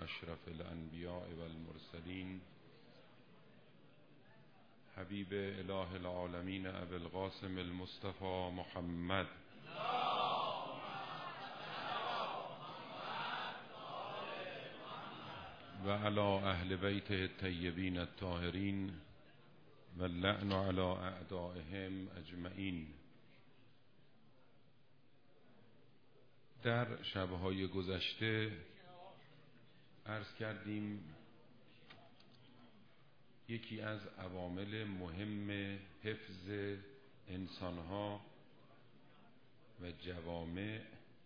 اشرف الانبیاء والمرسلین حبیب اله العالمین ابی القاسم المصطفى محمد و علی اهل بیته الطیبین الطاهرین و اللعن علی اعدائهم اجمعین. در شبهای گذشته عرض کردیم یکی از عوامل مهم حفظ انسانها و جوامع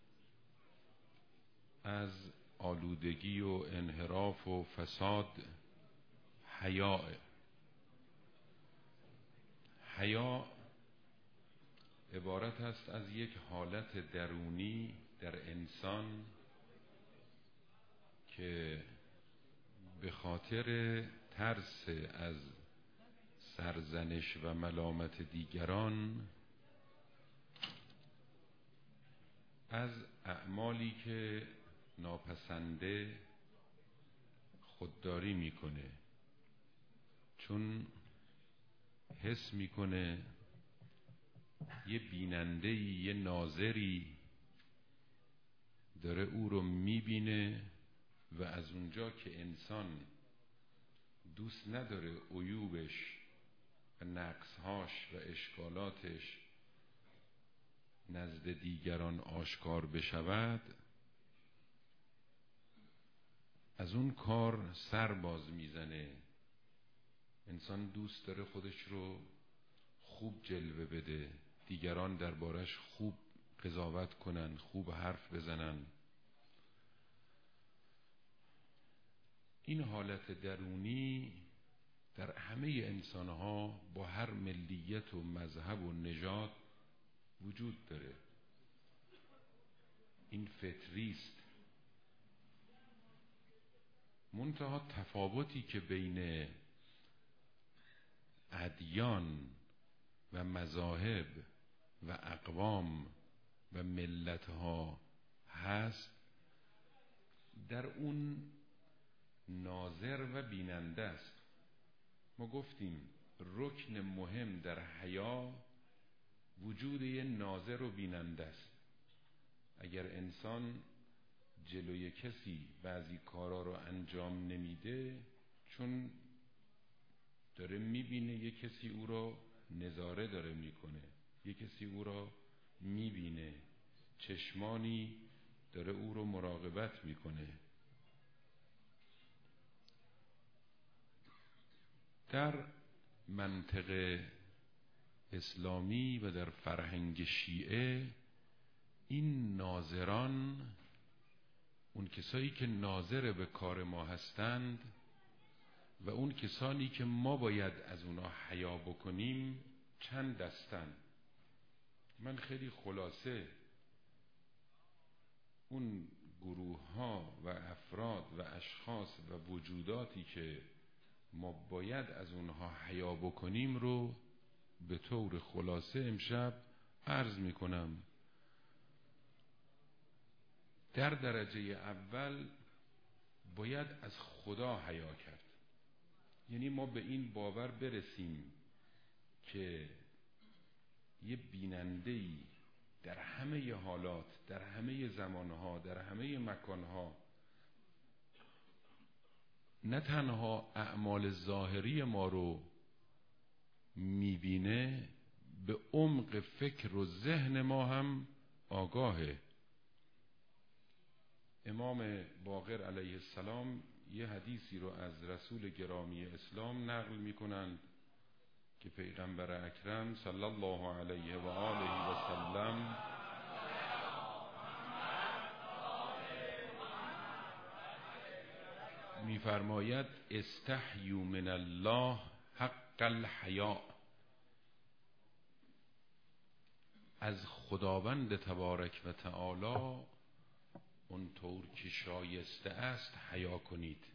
از آلودگی و انحراف و فساد حیا عبارت است از یک حالت درونی در انسان که به خاطر ترس از سرزنش و ملامت دیگران از اعمالی که ناپسنده خودداری میکنه، چون حس میکنه یه بیننده‌ای، یه ناظری داره او رو میبینه و از اونجا که انسان دوست نداره عیوبش و نقصهاش و اشکالاتش نزد دیگران آشکار بشود، از اون کار سر باز میزنه. انسان دوست داره خودش رو خوب جلوه بده، دیگران دربارش خوب قضاوت کنن، خوب حرف بزنن. این حالت درونی در همه انسانها با هر ملیت و مذهب و نژاد وجود داره. این فطریست. منتها تفاوتی که بین ادیان و مذاهب و اقوام و ملتها هست در اون ناظر و بیننده است. ما گفتیم رکن مهم در حیا وجود یه ناظر و بیننده است. اگر انسان جلوی کسی بعضی کارا رو انجام نمیده، چون داره میبینه یه کسی او رو نظاره داره میکنه، یه کسی او رو میبینه، چشمانی داره او رو مراقبت میکنه. در منطق اسلامی و در فرهنگ شیعه این ناظران، اون کسایی که ناظر به کار ما هستند و اون کسانی که ما باید از اونا حیا بکنیم، چند دستن. من خیلی خلاصه اون گروه ها و افراد و اشخاص و وجوداتی که ما باید از اونها حیا بکنیم رو به طور خلاصه امشب عرض میکنم. در درجه اول باید از خدا حیا کرد. یعنی ما به این باور برسیم که یه بیننده‌ای در همه حالات، در همه زمانها، در همه مکانها نه تنها اعمال ظاهری ما رو میبینه، به عمق فکر و ذهن ما هم آگاهه. امام باقر علیه السلام یه حدیثی رو از رسول گرامی اسلام نقل میکنند که پیغمبر اکرم صلی الله علیه و آله و سلم میفرماید استحیوا من الله حق الحیاء. از خداوند تبارک و تعالی اونطور که شایسته است حیا کنید.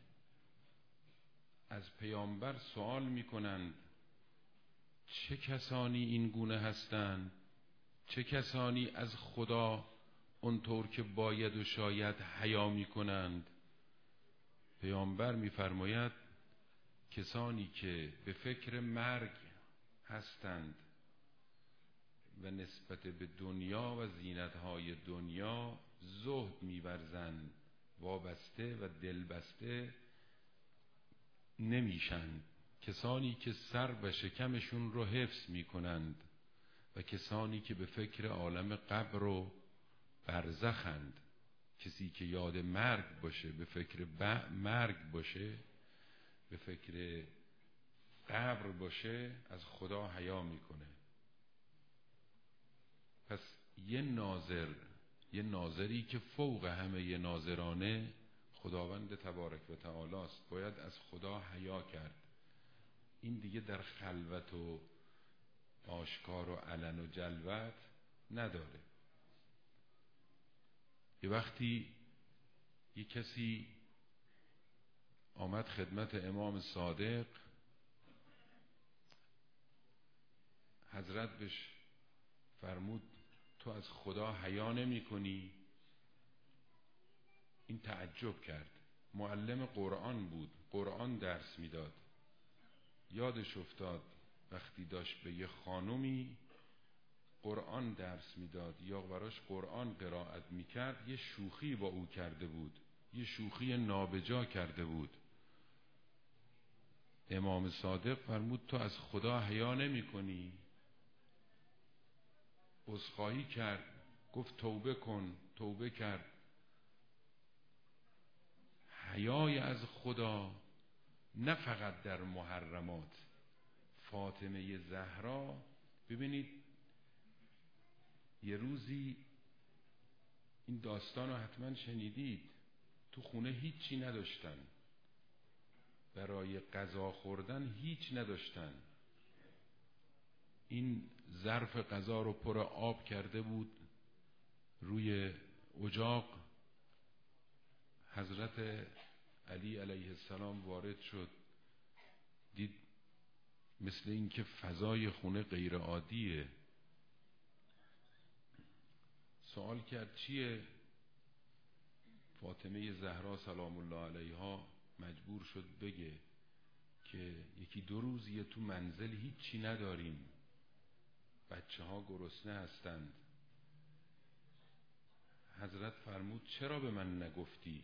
از پیامبر سوال میکنند چه کسانی این گونه هستند؟ چه کسانی از خدا اونطور که باید و شاید حیا میکنند؟ پیامبر می‌فرماید کسانی که به فکر مرگ هستند و نسبت به دنیا و زینت‌های دنیا زهد می‌ورزند، وابسته و دلبسته نمیشن. کسانی که سر و شکمشون رو حفظ میکنند و کسانی که به فکر عالم قبر و برزخند. کسی که یاد مرگ باشه، به فکر مرگ باشه، به فکر قبر باشه، از خدا حیا میکنه. پس یه ناظری که فوق همه ناظرانه خداوند تبارک و تعالی است، باید از خدا حیا کرد. این دیگه در خلوت و آشکار و علن و جلوت نداره. یه وقتی یه کسی آمد خدمت امام صادق، حضرت بهش فرمود تو از خدا حیا نمی کنی؟ این تعجب کرد. معلم قرآن بود، قرآن درس میداد. یادش افتاد وقتی داشت به یه خانومی قرآن درس میداد یا براش قرآن قرائت میکرد، یه شوخی با او کرده بود، یه شوخی نابجا کرده بود. امام صادق فرمود تو از خدا حیا نمی کنی؟ عذرخواهی کرد، گفت توبه کن. توبه کرد. حیای از خدا نه فقط در محرمات. فاطمه زهرا، ببینید یه روزی این داستان رو حتما شنیدید، تو خونه هیچی نداشتن، برای غذا خوردن هیچ نداشتن. این ظرف غذا رو پر آب کرده بود روی اجاق. حضرت علی علیه السلام وارد شد، دید مثل این که فضای خونه غیر عادیه. سوال کرد چیه؟ فاطمه زهرا سلام الله علیها مجبور شد بگه که یکی دو روزیه تو منزل هیچی نداریم، بچه ها گرسنه هستند. حضرت فرمود چرا به من نگفتی؟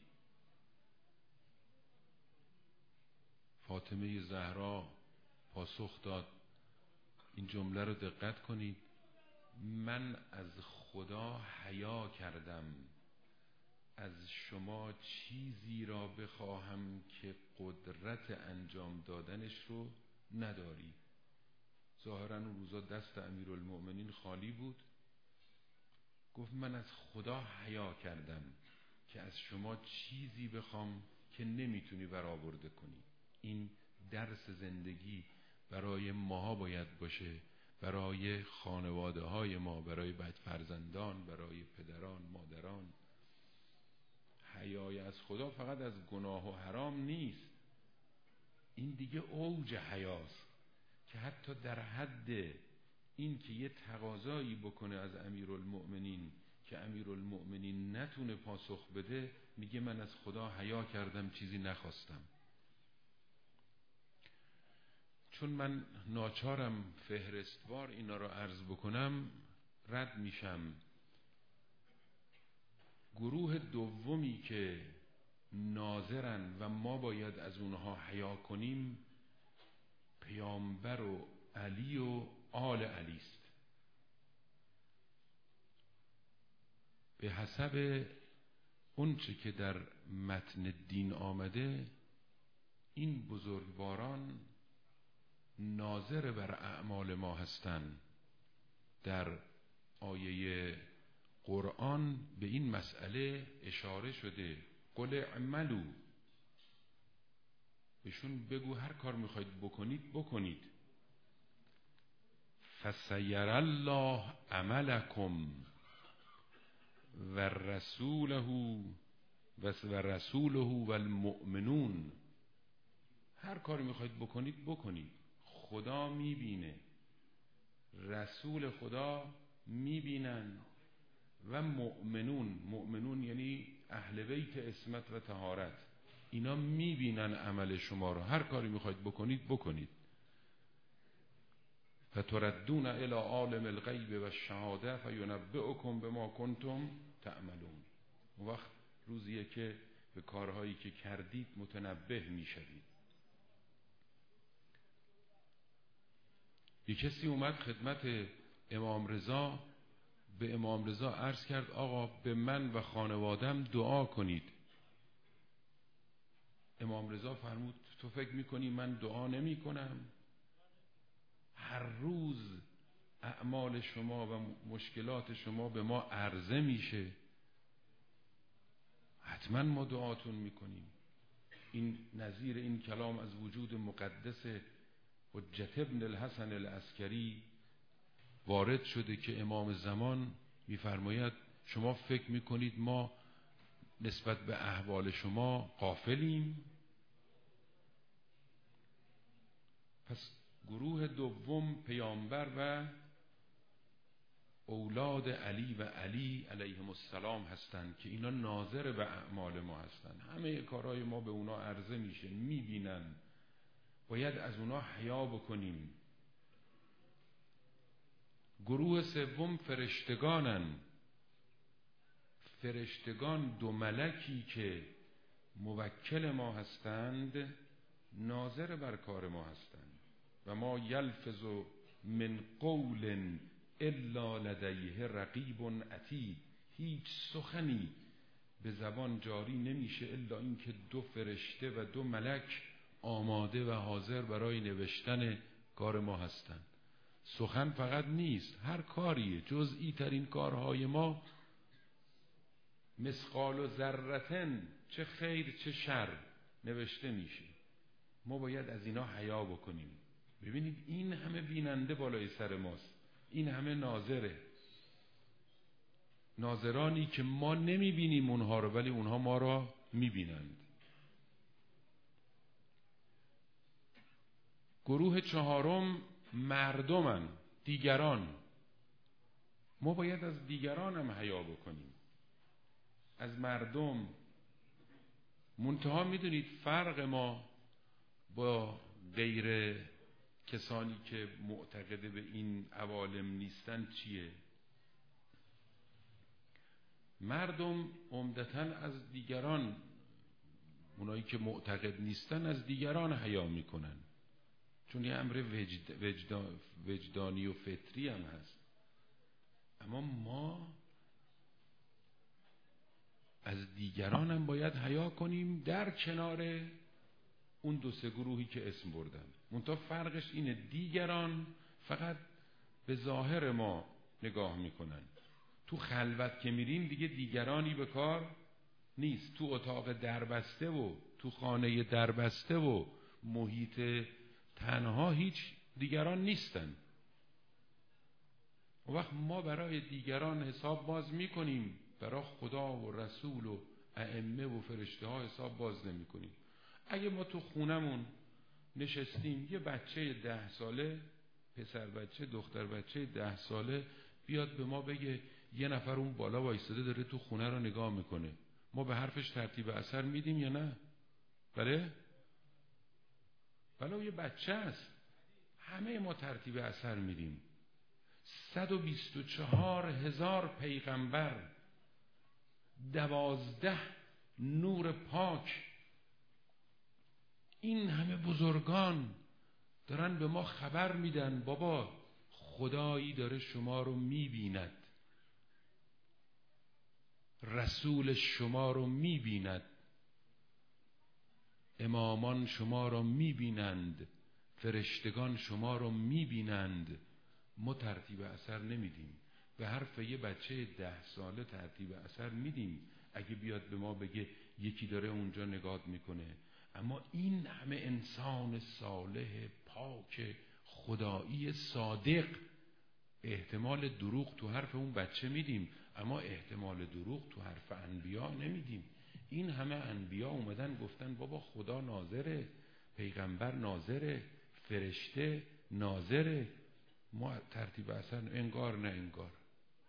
فاطمه زهرا پاسخ داد، این جمله رو دقت کنید، من از خدا حیا کردم، از شما چیزی را بخواهم که قدرت انجام دادنش رو نداری. ظاهراً اون روزا دست امیرالمؤمنین خالی بود. گفت من از خدا حیا کردم که از شما چیزی بخوام که نمیتونی برآورده کنی. این درس زندگی برای ماها باید باشه، برای خانواده های ما، برای فرزندان، برای پدران، مادران. حیای از خدا فقط از گناه و حرام نیست، این دیگه اوج حیاست که حتی در حد این که یه تقاضایی بکنه از امیرالمؤمنین که امیرالمؤمنین نتونه پاسخ بده، میگه من از خدا حیا کردم، چیزی نخواستم. چون من ناچارم فهرستوار اینا رو عرض بکنم، رد میشم. گروه دومی که ناظرن و ما باید از اونها حیا کنیم، پیامبر و علی و آل علی است. به حسب اونچه که در متن دین آمده، این بزرگواران ناظر بر اعمال ما هستند. در آیه قرآن به این مسئله اشاره شده، قل اعملوا، بهشون بگو هر کار میخواید بکنید بکنید. فسیر الله عملکم و رسوله والمؤمنون. هر کاری میخواید بکنید بکنید، خدا میبینه، رسول خدا میبینن و مؤمنون. مؤمنون یعنی اهل بیت عصمت و طهارت. اینا میبینن عمل شما رو، هر کاری میخواید بکنید. فتردون الی عالم الغیب و الشهاده فینبئکم بما کنتم تعملون. اون وقت روزیه که به کارهایی که کردید متنبه میشوید. یک کسی اومد خدمت امام رضا، به امام رضا عرض کرد آقا به من و خانوادم دعا کنید. امام رضا فرمود تو فکر میکنی من دعا نمی کنم؟ هر روز اعمال شما و مشکلات شما به ما عرضه میشه، حتما ما دعاتون میکنیم. این نظیر این کلام از وجود مقدس حجت ابن الحسن العسکری وارد شده که امام زمان میفرماید شما فکر میکنید ما نسبت به احوال شما غافلیم؟ پس گروه دوم پیامبر و اولاد علی و علی علیهم السلام هستند که اینا ناظر به اعمال ما هستند. همه کارهای ما به اونا عرضه میشه، میبینن، باید از اونا حیا بکنیم. گروه سوم فرشتگانن. فرشتگان دو ملکی که موکل ما هستند ناظر بر کار ما هستند. و ما یلفظ من قول الا لدیه رقیب عتید. هیچ سخنی به زبان جاری نمیشه الا اینکه دو فرشته و دو ملک آماده و حاضر برای نوشتن کار ما هستند. سخن فقط نیست، هر کاری جزئی ترین کارهای ما مثقال و ذرتن، چه خیر چه شر، نوشته میشه. ما باید از اینا حیا بکنیم. ببینید این همه بیننده بالای سر ماست، این همه ناظره، ناظرانی که ما نمیبینیم اونها رو ولی اونها ما رو میبینند. گروه چهارم مردمن، دیگران. ما باید از دیگران هم حیا بکنیم، از مردم. منتها میدونید فرق ما با غیر کسانی که معتقد به این عوالم نیستن چیه؟ مردم عمدتاً از دیگران، اونایی که معتقد نیستن از دیگران حیا میکنن، چون یه امر وجدانی و فطری هم هست. اما ما از دیگران هم باید حیا کنیم، در کنار اون دو سه گروهی که اسم بردم. منتها فرقش اینه دیگران فقط به ظاهر ما نگاه میکنن. تو خلوت که میریم دیگه دیگرانی به کار نیست. تو اتاق دربسته و تو خانه دربسته و محیط تنها هیچ دیگران نیستن. اون وقت ما برای دیگران حساب باز میکنیم، برای خدا و رسول و ائمه و فرشته ها حساب باز نمی کنیم. اگه ما تو خونمون نشستیم، یه بچه 10 ساله، پسر بچه دختر بچه 10 ساله بیاد به ما بگه یه نفر اون بالا وایساده داره تو خونه رو نگاه میکنه، ما به حرفش ترتیب اثر میدیم یا نه؟ بله؟ بله، یه بچه است. همه ما ترتیب اثر میدیم. 124,000 پیغمبر، 12 نور پاک، این همه بزرگان دارن به ما خبر میدن بابا خدایی داره شما رو میبیند، رسول شما رو میبیند، امامان شما رو میبینند، فرشتگان شما رو میبینند. ما ترتیب اثر نمیدیم. به حرف یه بچه 10 ساله ترتیب اثر میدیم اگه بیاد به ما بگه یکی داره اونجا نگاه میکنه. اما این همه انسان صالح پاک خدایی صادق، احتمال دروغ تو حرف اون بچه میدیم اما احتمال دروغ تو حرف انبیا نمیدیم. این همه انبیا اومدن گفتن بابا خدا ناظره، پیغمبر ناظره، فرشته ناظره. ما ترتیب اثر انگار نه انگار.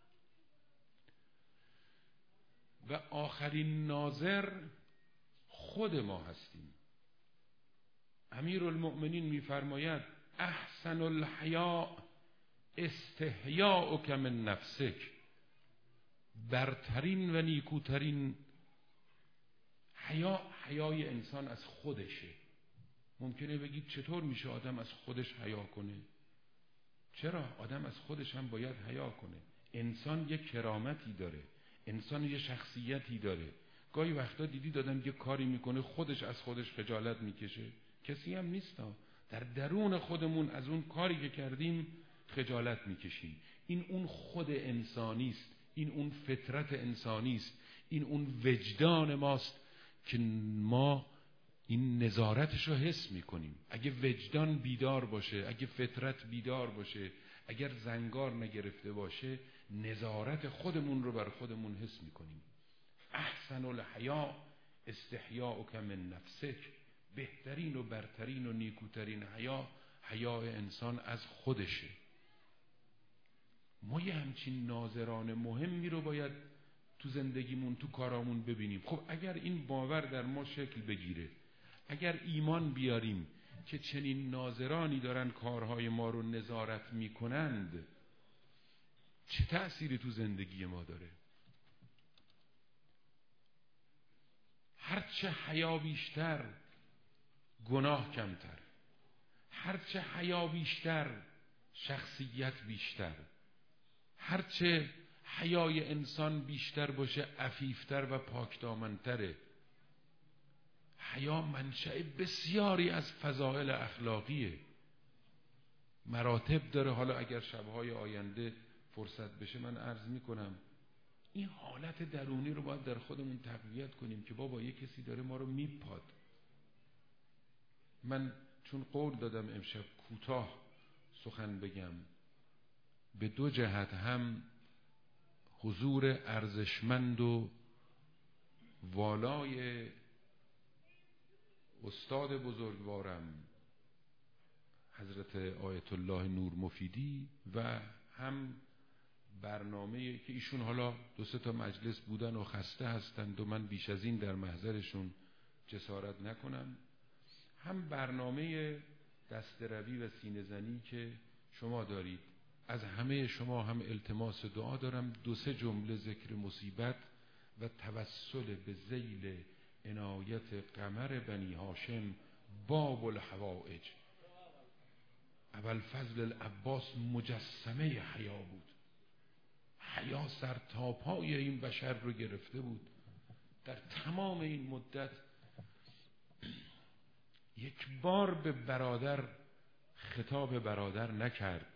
و آخرین ناظر خود ما هستیم. امیرالمؤمنین میفرماید احسن الحیاء استحیاؤک من نفسک، برترین و نیکوترین حیای انسان از خودشه. ممکنه بگید چطور میشه آدم از خودش حیا کنه؟ چرا؟ آدم از خودش هم باید حیا کنه. انسان یه کرامتی داره، انسان یه شخصیتی داره. گاهی وقتا دیدید آدم یه کاری میکنه خودش از خودش خجالت میکشه؟ کسی هم نیست. در درون خودمون از اون کاری که کردیم خجالت میکشیم. این اون خود انسانی است، این اون فطرت انسانی است، این اون وجدان ماست که ما این نظارتش رو حس میکنیم. اگه وجدان بیدار باشه، اگه فطرت بیدار باشه، اگر زنگار نگرفته باشه، نظارت خودمون رو بر خودمون حس میکنیم. احسن الحیاء استحیاؤک من نفسک، بهترین و برترین و نیکوترین حیای انسان از خودشه. ما یه همچین ناظران مهمی رو باید تو زندگیمون، تو کارامون ببینیم. خب اگر این باور در ما شکل بگیره، اگر ایمان بیاریم که چنین ناظرانی دارن کارهای ما رو نظارت میکنند، چه تأثیری تو زندگی ما داره؟ هرچه حیا بیشتر، گناه کمتر. هرچه حیا بیشتر، شخصیت بیشتر. هرچه حیای انسان بیشتر باشه، عفیفتر و پاکدامنتره. حیا منشأ بسیاری از فضائل اخلاقیه، مراتب داره. حالا اگر شبهای آینده فرصت بشه من عرض میکنم. این حالت درونی رو باید در خودمون تقویت کنیم که بابا یه کسی داره ما رو میپاد. من چون قول دادم امشب کوتاه سخن بگم، به دو جهت، هم حضور ارزشمند و والای استاد بزرگوارم حضرت آیت الله نور مفیدی، و هم برنامه که ایشون حالا 2-3 تا مجلس بودن و خسته هستند و من بیش از این در محضرشون جسارت نکنم، هم برنامه دستروی و سینه زنی که شما دارید. از همه شما هم التماس دعا دارم 2-3 جمله ذکر مصیبت و توسل به ذیل عنایت قمر بنی هاشم باب الحوائج. ابوالفضل العباس مجسمه حیا بود. حیا سر تا پای این بشر رو گرفته بود. در تمام این مدت یک بار به برادر خطاب برادر نکرد،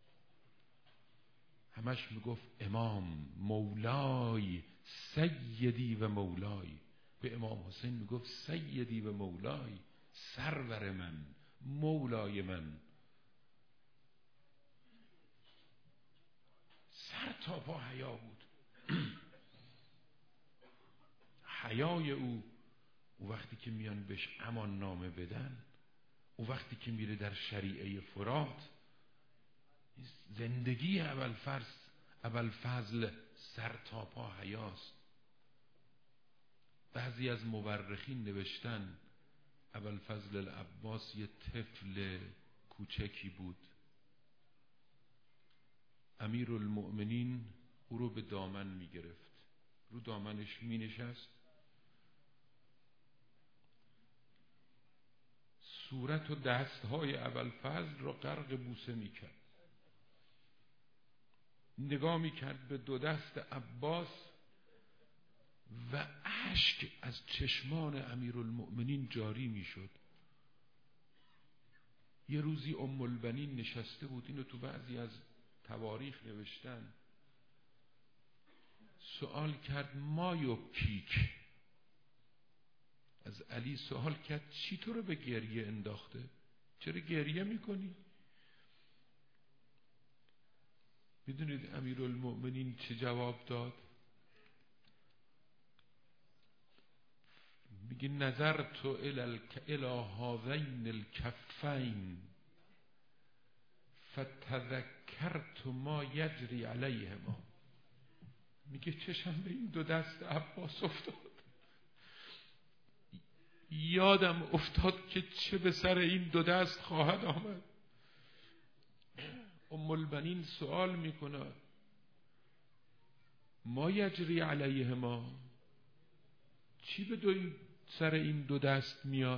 همش میگفت امام، مولای، سیدی و مولای. به امام حسین میگفت سیدی و مولای، سرور من، مولای من. سر تا پا حیا بود. حیای او وقتی که میان بهش امان نامه بدن، او وقتی که میره در شریعه فرات، زندگی ابوالفضل سر تا پا حیاست. بعضی از مورخین نوشتن ابوالفضل العباس یه طفل کوچکی بود. امیرالمؤمنین او رو به دامن میگرفت، رو دامنش مینشست، صورت و دستهای ابوالفضل را غرق بوسه میکرد، نگاه میکرد به 2 دست عباس و اشک از چشمان امیرالمؤمنین جاری میشد. یه روزی ام البنین نشسته بود، اینو تو بعضی از تواریخ نوشتن، سوال کرد ما یبکیک، از علی سوال کرد چی تو رو به گریه انداخته؟ چرا گریه میکنی؟ میدونید امیرالمؤمنین چه جواب داد؟ میگه نظرت الی هذین الکفین فتذکرت ما یجری علیهما. میگه چشم به این 2 دست عباس افتاد، یادم افتاد که چه به سر این دو دست خواهد آمد. ام البنین سوال میکنه ما یجری علیهما، چی به سر این دو دست میاد؟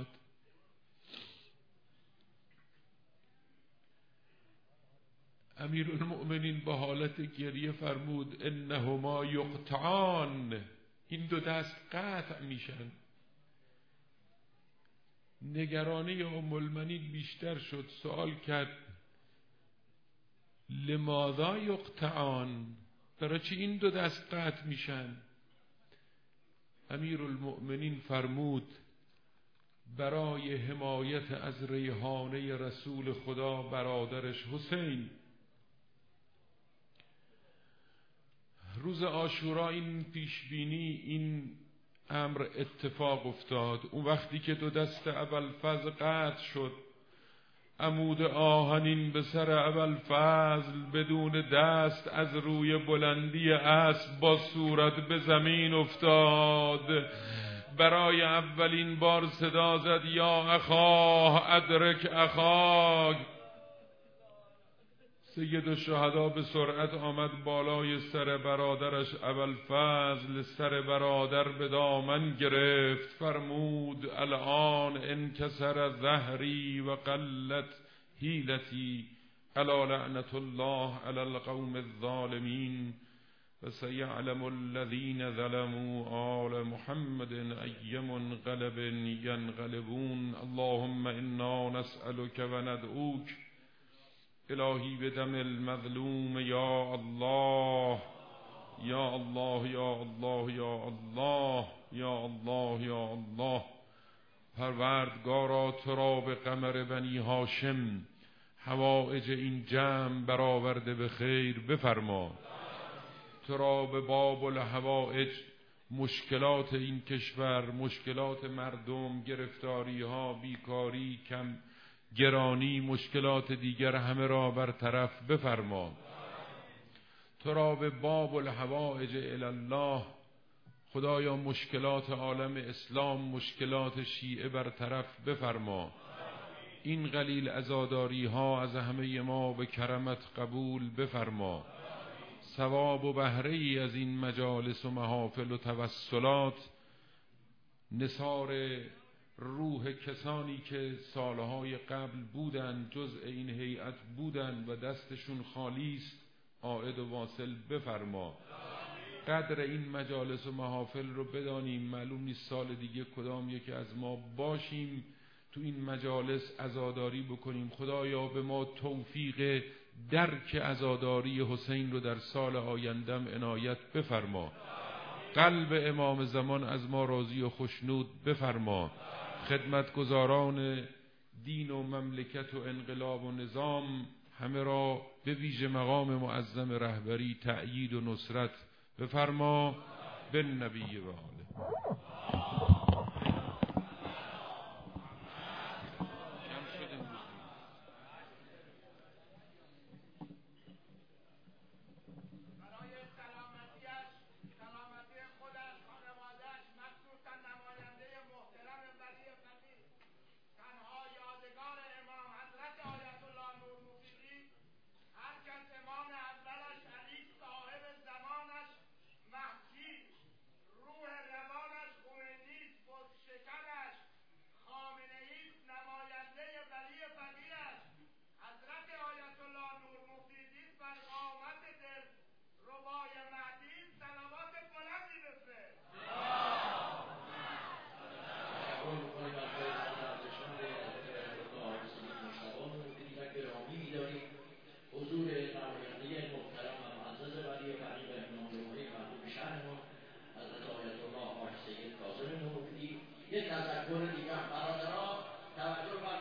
امیرالمؤمنین با حالت گریه فرمود انهما یقطعان، این دو دست قطع میشن. نگرانی ام المؤمنین بیشتر شد، سوال کرد لماذا یقطعان، برای چی این دو دست قطع میشن؟ امیرالمؤمنین فرمود برای حمایت از ریحانه رسول خدا برادرش حسین. روز عاشورا این پیشبینی، این امر اتفاق افتاد. اون وقتی که دو دست ابوالفضل قطع شد، عمود آهنین به سر ابوالفضل بدون دست از روی بلندی اسب با صورت به زمین افتاد. برای اولین بار صدا زد یا اخاه ادرک اخاک. سید الشهدا به سرعت آمد بالای سر برادرش ابوالفضل، سر برادر به دامن گرفت، فرمود الان انکسر ظهری و قلت حیلتی الا لعنت الله علی القوم الظالمین و سیعلم الذین ظلموا آل محمد ای منقلب ینقلبون. اللهم انا نسألك و ندعوک الهی بدم المظلوم یا الله یا الله یا الله یا الله یا الله یا الله. پروردگارا تو را به قمر بنی هاشم حوائج این جمع برآورده به خیر بفرما. تو را به باب الحوائج مشکلات این کشور، مشکلات مردم، گرفتاری ها، بیکاری، کم گرانی، مشکلات دیگر همه را برطرف بفرما. تو را به باب الحوائج الی الله خدایا مشکلات عالم اسلام، مشکلات شیعه برطرف بفرما. این قلیل عزاداری ها از همه ما به کرمت قبول بفرما. ثواب و بهره ای از این مجالس و محافل و توسلات نثار روح کسانی که سالهای قبل بودند، جزء این هیئت بودند و دستشون خالی است، عائد و واصل بفرما. قدر این مجالس و محافل رو بدانیم، معلوم نیست سال دیگه کدام یکی از ما باشیم تو این مجالس عزاداری بکنیم. خدایا به ما توفیق درک عزاداری حسین رو در سال آیندم عنایت بفرما. قلب امام زمان از ما راضی و خشنود بفرما. خدمتگزاران دین و مملکت و انقلاب و نظام همه را به ویژه مقام معظم رهبری تأیید و نصرت بفرما. بالنبی و آله. یک تذکر دیگر برادران توجه